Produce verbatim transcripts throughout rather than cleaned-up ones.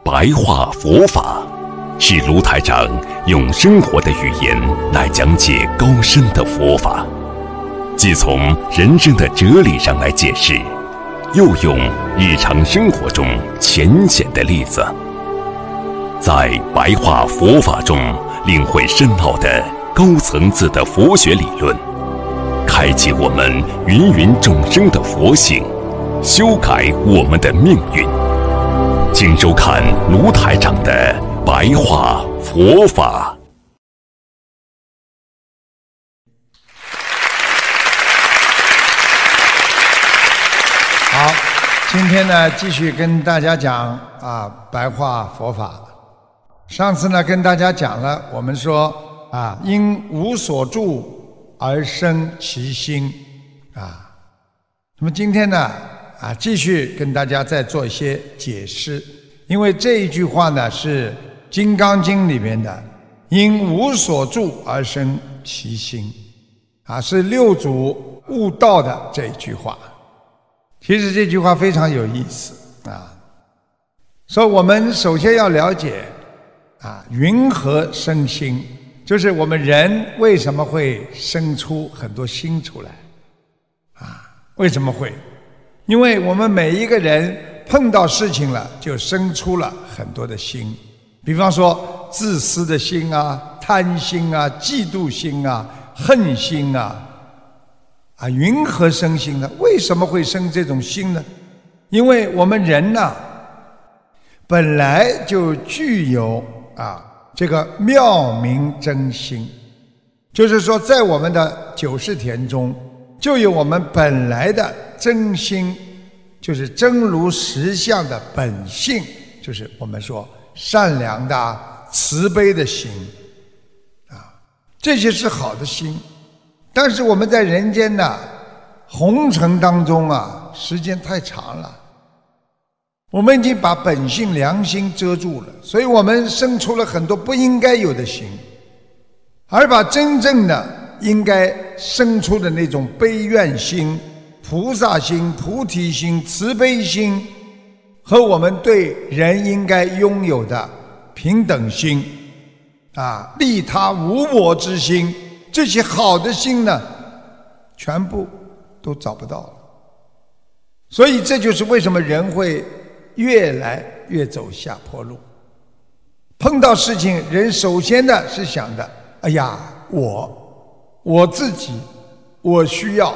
白话佛法，是卢台长用生活的语言来讲解高深的佛法，既从人生的哲理上来解释，又用日常生活中浅显的例子，在白话佛法中领会深奥的高层次的佛学理论，开启我们芸芸众生的佛性，修改我们的命运。请收看卢台长的白话佛法。 好，今天呢继续跟大家讲啊白话佛法。上次呢跟大家讲了，我们说啊因无所住而生其心啊。那么今天呢啊继续跟大家再做一些解释，因为这一句话呢是《金刚经》里面的因无所住而生其心啊，是六祖悟道的这一句话。其实这句话非常有意思啊，所以我们首先要了解啊，云何生心，就是我们人为什么会生出很多心出来啊？为什么会？因为我们每一个人碰到事情了，就生出了很多的心，比方说自私的心啊、贪心啊、嫉妒心啊、恨心啊。啊，云何生心呢？为什么会生这种心呢？因为我们人呢，本来就具有啊这个妙明真心，就是说，在我们的九世田中，就有我们本来的真心，就是真如实相的本性，就是我们说善良的、慈悲的心，啊，这些是好的心。但是我们在人间的红尘当中啊，时间太长了，我们已经把本性良心遮住了，所以我们生出了很多不应该有的心，而把真正的应该生出的那种悲愿心、菩萨心、菩提心、慈悲心和我们对人应该拥有的平等心啊、利他无我之心，这些好的心呢，全部都找不到了。所以这就是为什么人会越来越走下坡路。碰到事情，人首先的是想的，哎呀，我我自己我需要，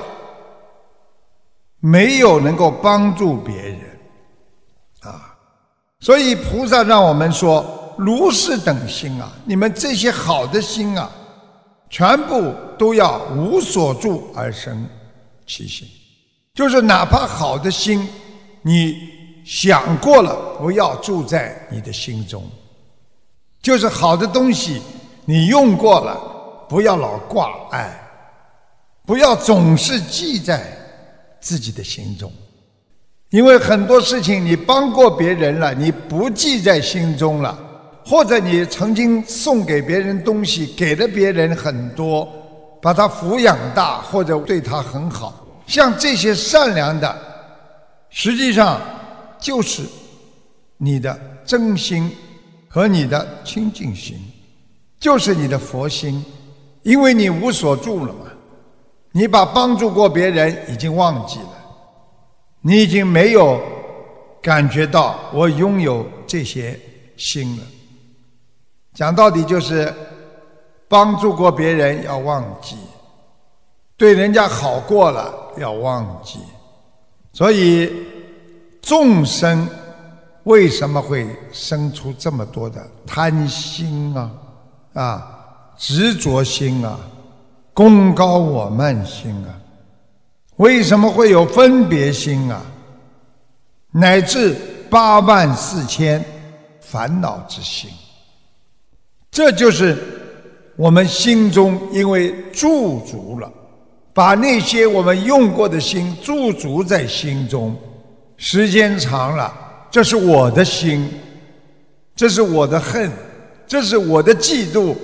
没有能够帮助别人啊。所以菩萨让我们说，如是等心啊，你们这些好的心啊，全部都要无所住而生其心，就是哪怕好的心，你想过了，不要住在你的心中；就是好的东西，你用过了，不要老挂碍，不要总是记在自己的心中。因为很多事情你帮过别人了，你不记在心中了，或者你曾经送给别人东西，给了别人很多，把他抚养大，或者对他很好，像这些善良的，实际上就是你的真心和你的清净心，就是你的佛心。因为你无所住了嘛，你把帮助过别人已经忘记了，你已经没有感觉到我拥有这些心了。讲到底就是帮助过别人要忘记，对人家好过了要忘记。所以众生为什么会生出这么多的贪心啊啊执着心啊、功高我慢心啊？为什么会有分别心啊？乃至八万四千烦恼之心，这就是我们心中因为驻足了，把那些我们用过的心驻足在心中，时间长了，这是我的心，这是我的恨，这是我的嫉妒。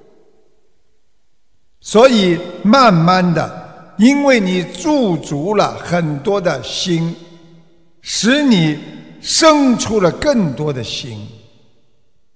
所以慢慢的，因为你驻足了很多的心，使你生出了更多的心，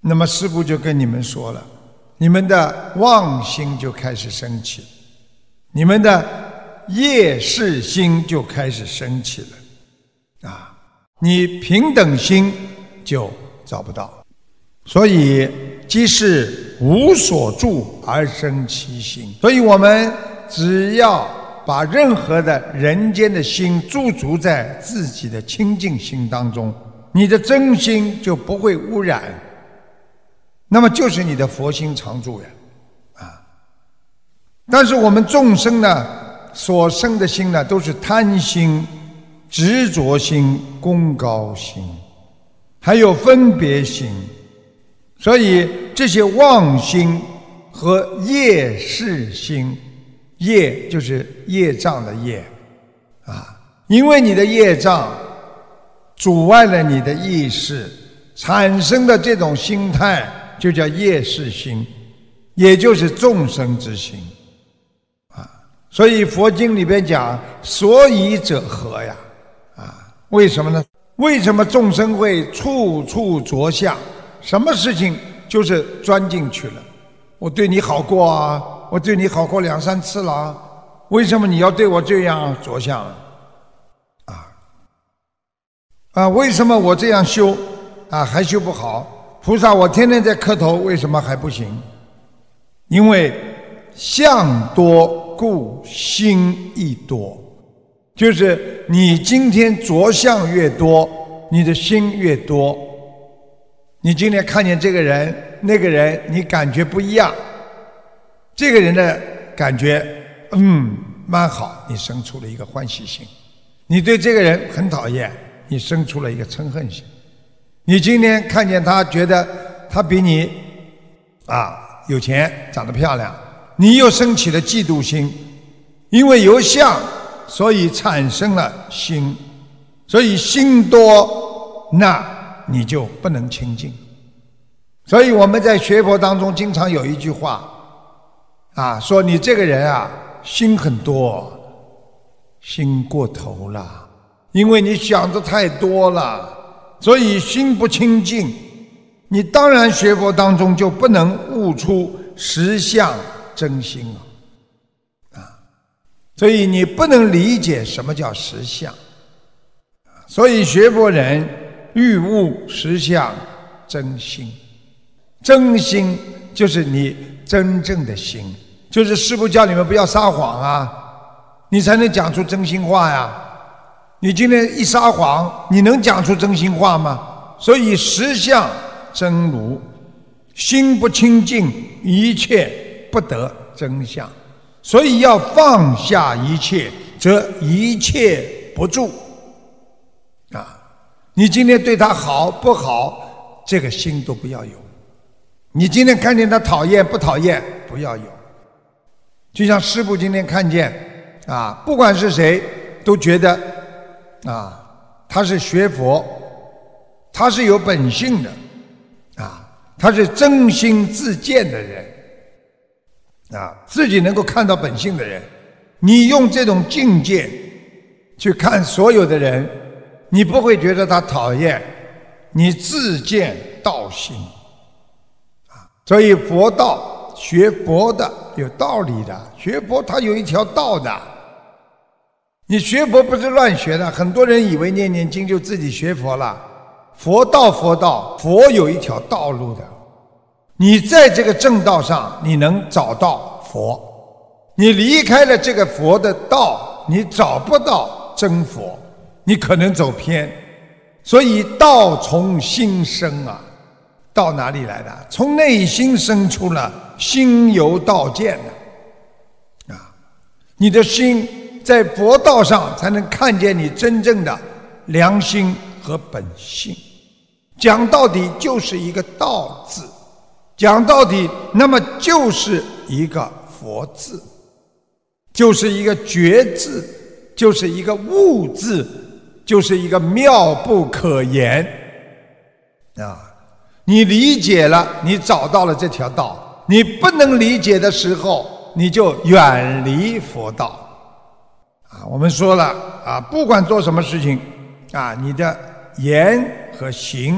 那么师父就跟你们说了，你们的妄心就开始升起，你们的业识心就开始升起了啊，你平等心就找不到。所以即是无所住而生其心，所以我们只要把任何的人间的心驻足在自己的清净心当中，你的真心就不会污染，那么就是你的佛心常住呀啊！但是我们众生呢，所生的心呢，都是贪心、执着心、功高心，还有分别心，所以这些妄心和业识心，业就是业障的业啊，因为你的业障阻碍了你的意识，产生的这种心态就叫业识心，也就是众生之心啊。所以佛经里边讲，所以者何呀啊？为什么呢？为什么众生会处处着相？什么事情就是钻进去了？我对你好过啊，我对你好过两三次了，为什么你要对我这样着相啊？啊，为什么我这样修啊还修不好？菩萨，我天天在磕头，为什么还不行？因为相多故心亦多，就是你今天着相越多，你的心越多。你今天看见这个人那个人，你感觉不一样，这个人的感觉嗯蛮好，你生出了一个欢喜心。你对这个人很讨厌，你生出了一个嗔恨心。你今天看见他，觉得他比你啊有钱，长得漂亮，你又升起了嫉妒心。因为有相，所以产生了心，所以心多，那你就不能清净。所以我们在学佛当中经常有一句话啊，说你这个人啊心很多，心过头了，因为你想的太多了，所以心不清净。你当然学佛当中就不能悟出实相真心啊，所以你不能理解什么叫实相。所以学佛人欲悟实相真心，真心就是你真正的心，就是师父叫你们不要撒谎啊，你才能讲出真心话呀。你今天一撒谎，你能讲出真心话吗？所以实相真如，心不清净，一切不得真相。所以要放下一切，则一切不住啊！你今天对他好不好，这个心都不要有。你今天看见他讨厌不讨厌，不要有。就像师父今天看见啊，不管是谁都觉得啊，他是学佛，他是有本性的啊，他是真心自见的人啊，自己能够看到本性的人。你用这种境界去看所有的人，你不会觉得他讨厌，你自见道心啊。所以佛道，学佛的有道理的，学佛他有一条道的。你学佛不是乱学的，很多人以为念念经就自己学佛了。佛道佛道，佛有一条道路的。你在这个正道上，你能找到佛。你离开了这个佛的道，你找不到真佛，你可能走偏。所以道从心生啊，道哪里来的？从内心生出了，心由道见的啊。你的心在佛道上才能看见你真正的良心和本性。讲到底就是一个道字，讲到底那么就是一个佛字，就是一个觉字，就是一个悟字，就是一个妙不可言啊！你理解了，你找到了这条道；你不能理解的时候，你就远离佛道啊！我们说了啊，不管做什么事情啊，你的言和行就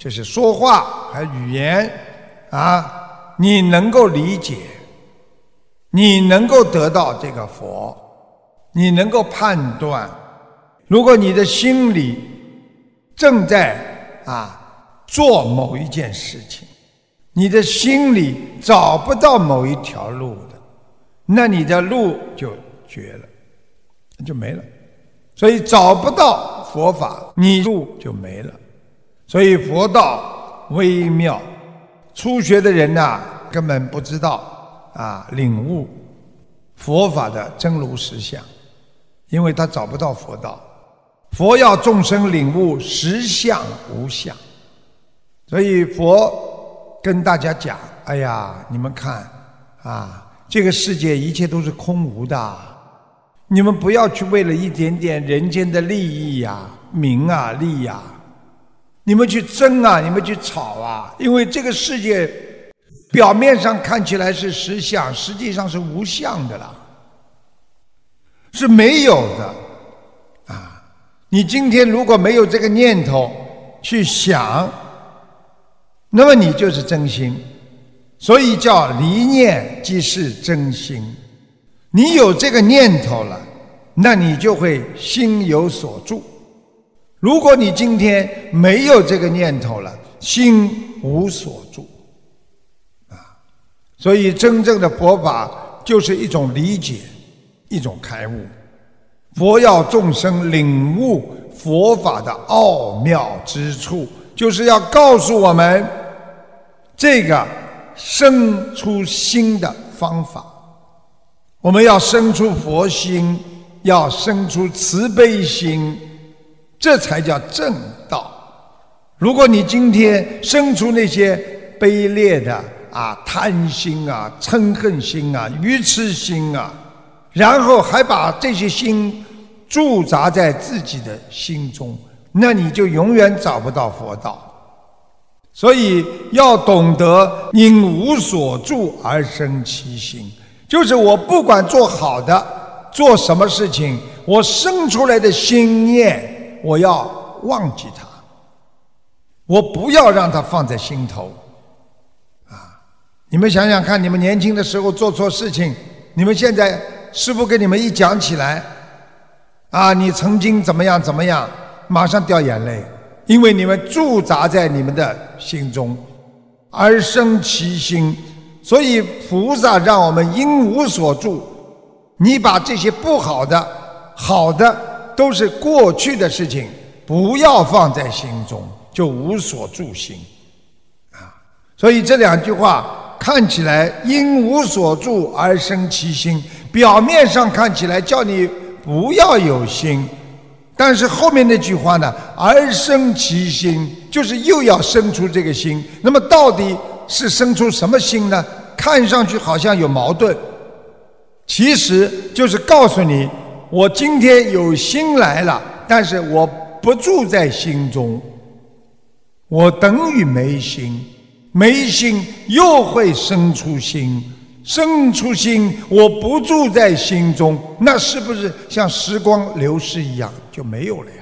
就是说话和语言啊，你能够理解，你能够得到这个佛，你能够判断。如果你的心里正在啊做某一件事情，你的心里找不到某一条路的，那你的路就绝了，就没了。所以找不到佛法，你路就没了。所以佛道微妙，初学的人呐、啊，根本不知道啊领悟佛法的真如实相，因为他找不到佛道。佛要众生领悟实相无相，所以佛跟大家讲：哎呀，你们看啊，这个世界一切都是空无的，你们不要去为了一点点人间的利益呀、啊、名啊、利呀、啊，你们去争啊，你们去吵啊，因为这个世界表面上看起来是实相，实际上是无相的了，是没有的啊。你今天如果没有这个念头去想，那么你就是真心，所以叫离念即是真心。你有这个念头了，那你就会心有所住。如果你今天没有这个念头了，心无所住啊。所以真正的佛法就是一种理解，一种开悟。佛要众生领悟佛法的奥妙之处，就是要告诉我们这个生出心的方法。我们要生出佛心，要生出慈悲心，这才叫正道。如果你今天生出那些卑劣的啊贪心啊、嗔恨心啊、愚痴心啊，然后还把这些心驻扎在自己的心中，那你就永远找不到佛道。所以要懂得因无所住而生其心，就是我不管做好的做什么事情，我生出来的心念我要忘记它，我不要让它放在心头啊！你们想想看，你们年轻的时候做错事情，你们现在师父跟你们一讲起来啊，你曾经怎么样怎么样，马上掉眼泪，因为你们驻扎在你们的心中而生其心。所以菩萨让我们因无所住，你把这些不好的好的都是过去的事情，不要放在心中，就无所住心啊。所以这两句话看起来因无所住而生其心，表面上看起来叫你不要有心，但是后面那句话呢，而生其心，就是又要生出这个心。那么到底是生出什么心呢？看上去好像有矛盾，其实就是告诉你，我今天有心来了，但是我不住在心中，我等于没心，没心又会生出心，生出心我不住在心中，那是不是像时光流逝一样就没有了呀？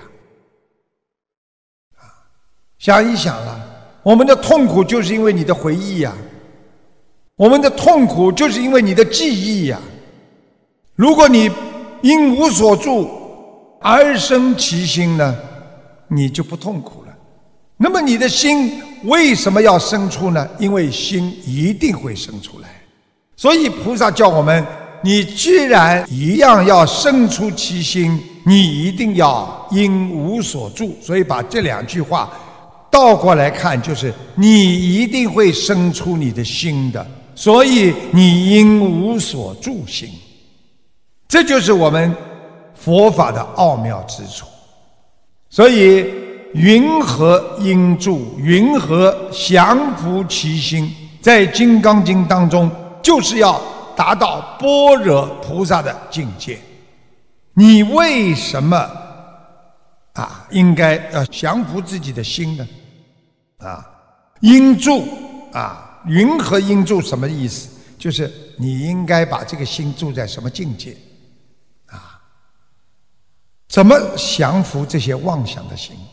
想一想了，我们的痛苦就是因为你的回忆呀，我们的痛苦就是因为你的记忆呀。如果你因无所住而生其心呢，你就不痛苦了。那么你的心为什么要生出呢？因为心一定会生出来。所以菩萨叫我们，你既然一样要生出其心，你一定要因无所住。所以把这两句话倒过来看，就是你一定会生出你的心的，所以你因无所住心。这就是我们佛法的奥妙之处。所以云何应住，云何降伏其心，在《金刚经》当中就是要达到般若菩萨的境界。你为什么啊应该要降伏自己的心呢？啊，应住啊，云何应住什么意思？就是你应该把这个心住在什么境界啊？怎么降服这些妄想的心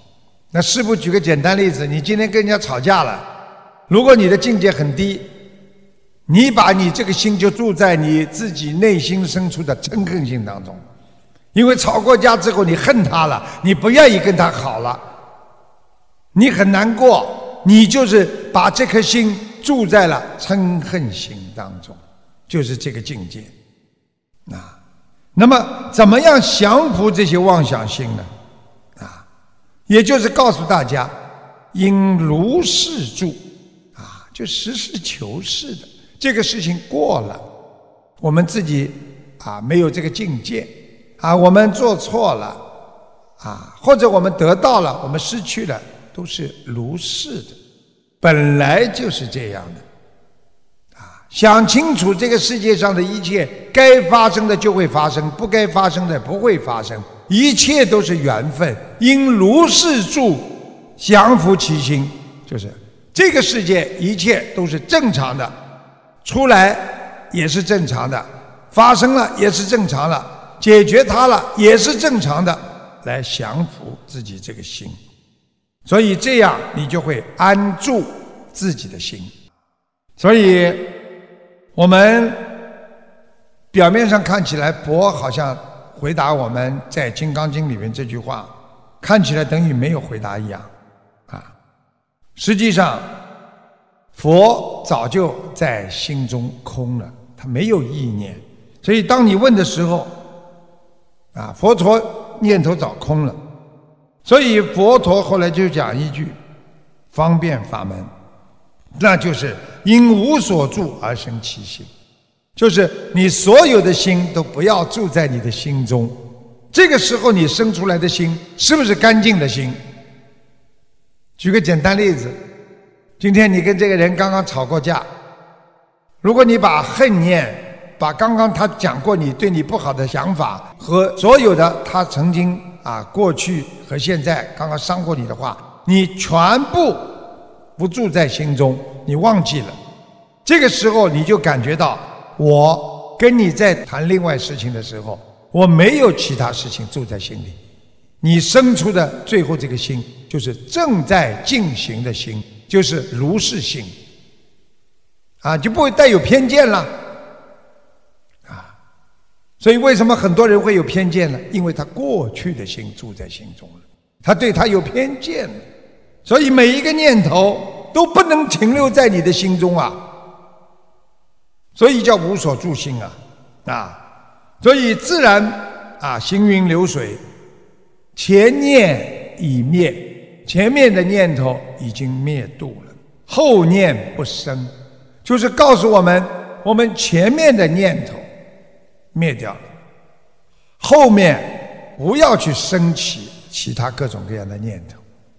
那师父举个简单例子，你今天跟人家吵架了，如果你的境界很低，你把你这个心就住在你自己内心深处的嗔恨心当中，因为吵过架之后你恨他了，你不愿意跟他好了，你很难过，你就是把这颗心住在了嗔恨心当中，就是这个境界啊。那么怎么样降服这些妄想心呢？啊，也就是告诉大家，应如是住啊，就实事求是的，这个事情过了，我们自己啊没有这个境界啊，我们做错了啊，或者我们得到了，我们失去了，都是如是的，本来就是这样的。想清楚这个世界上的一切，该发生的就会发生，不该发生的不会发生，一切都是缘分，应如是住，降伏其心，就是这个世界一切都是正常的，出来也是正常的，发生了也是正常的，解决它了也是正常的，来降服自己这个心，所以这样你就会安住自己的心。所以我们表面上看起来佛好像回答我们在《金刚经》里面这句话，看起来等于没有回答一样啊。实际上佛早就在心中空了，他没有意念，所以当你问的时候啊，佛陀念头早空了，所以佛陀后来就讲一句方便法门，那就是因无所住而生其心，就是你所有的心都不要住在你的心中，这个时候你生出来的心是不是干净的心？举个简单例子，今天你跟这个人刚刚吵过架，如果你把恨念，把刚刚他讲过你对你不好的想法和所有的他曾经啊过去和现在刚刚伤过你的话，你全部不住在心中，你忘记了，这个时候你就感觉到我跟你在谈另外事情的时候，我没有其他事情住在心里，你生出的最后这个心就是正在进行的心，就是如是心啊，就不会带有偏见了啊。所以为什么很多人会有偏见呢？因为他过去的心住在心中了，他对他有偏见了，所以每一个念头都不能停留在你的心中啊，所以叫无所住心啊啊！所以自然啊，行云流水，前念已灭，前面的念头已经灭度了，后念不生，就是告诉我们，我们前面的念头灭掉了，后面不要去升起其他各种各样的念头。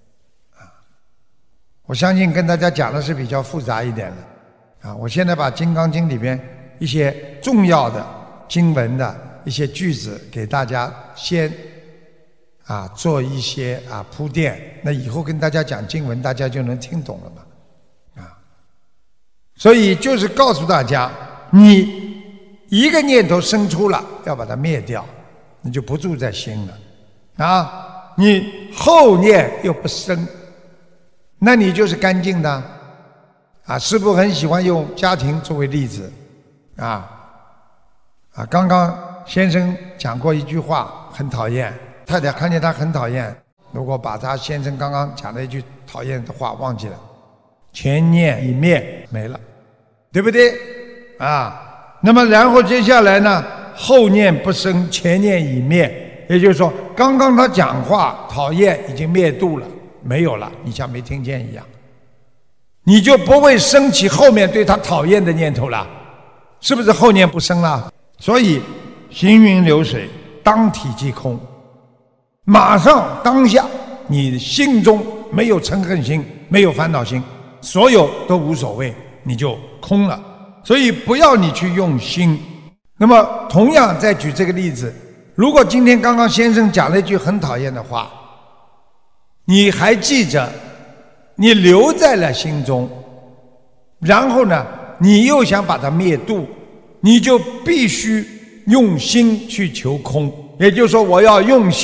我相信跟大家讲的是比较复杂一点的啊！我现在把《金刚经》里边一些重要的经文的一些句子给大家先啊做一些啊铺垫，那以后跟大家讲经文，大家就能听懂了嘛啊！所以就是告诉大家，你一个念头生出了，要把它灭掉，你就不住在心了啊！你后念又不生，那你就是干净的啊！师父很喜欢用家庭作为例子啊啊！刚刚先生讲过一句话，很讨厌，太太看见他很讨厌，如果把他先生刚刚讲的一句讨厌的话忘记了，前念已灭，没了，对不对啊？那么然后接下来呢，后念不生，前念已灭，也就是说刚刚他讲话讨厌已经灭度了，没有了，你像没听见一样，你就不会升起后面对他讨厌的念头了，是不是后念不生了？所以行云流水，当体即空，马上当下你心中没有嗔恨心，没有烦恼心，所有都无所谓，你就空了。所以不要你去用心。那么同样再举这个例子，如果今天刚刚先生讲了一句很讨厌的话，你还记着，你留在了心中，然后呢你又想把它灭度，你就必须用心去求空，也就是说我要用心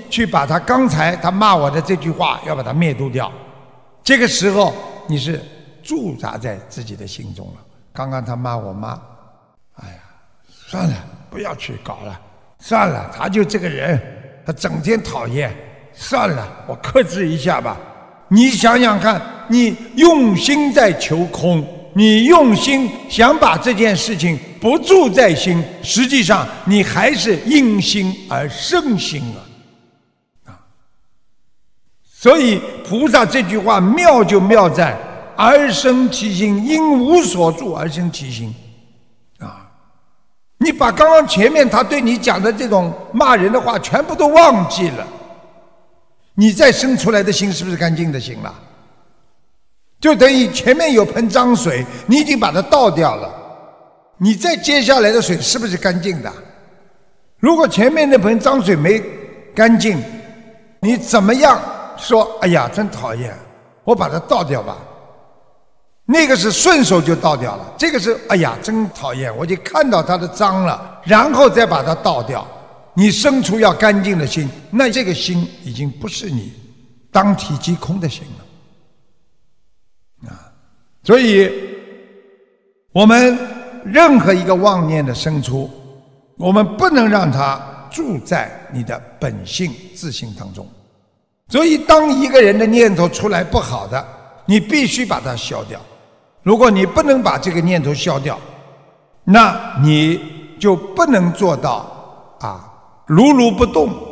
去把他刚才他骂我的这句话要把它灭度掉。这个时候你是驻扎在自己的心中了。刚刚他骂我妈，哎呀，算了，不要去搞了，算了，他就这个人，他整天讨厌，算了，我克制一下吧。你想想看，你用心在求空，你用心想把这件事情不住在心，实际上你还是因心而生心啊！啊，所以菩萨这句话妙就妙在而生其心，因无所住而生其心啊！你把刚刚前面他对你讲的这种骂人的话全部都忘记了，你再生出来的心是不是干净的心了？就等于前面有盆脏水，你已经把它倒掉了，你再接下来的水是不是干净的？如果前面那盆脏水没干净，你怎么样说哎呀真讨厌，我把它倒掉吧，那个是顺手就倒掉了，这个是哎呀真讨厌，我就看到它的脏了，然后再把它倒掉。你生出要干净的心，那这个心已经不是你当体即空的心了。所以我们任何一个妄念的生出，我们不能让它住在你的本性自性当中。所以当一个人的念头出来不好的，你必须把它消掉。如果你不能把这个念头消掉，那你就不能做到啊如如不动。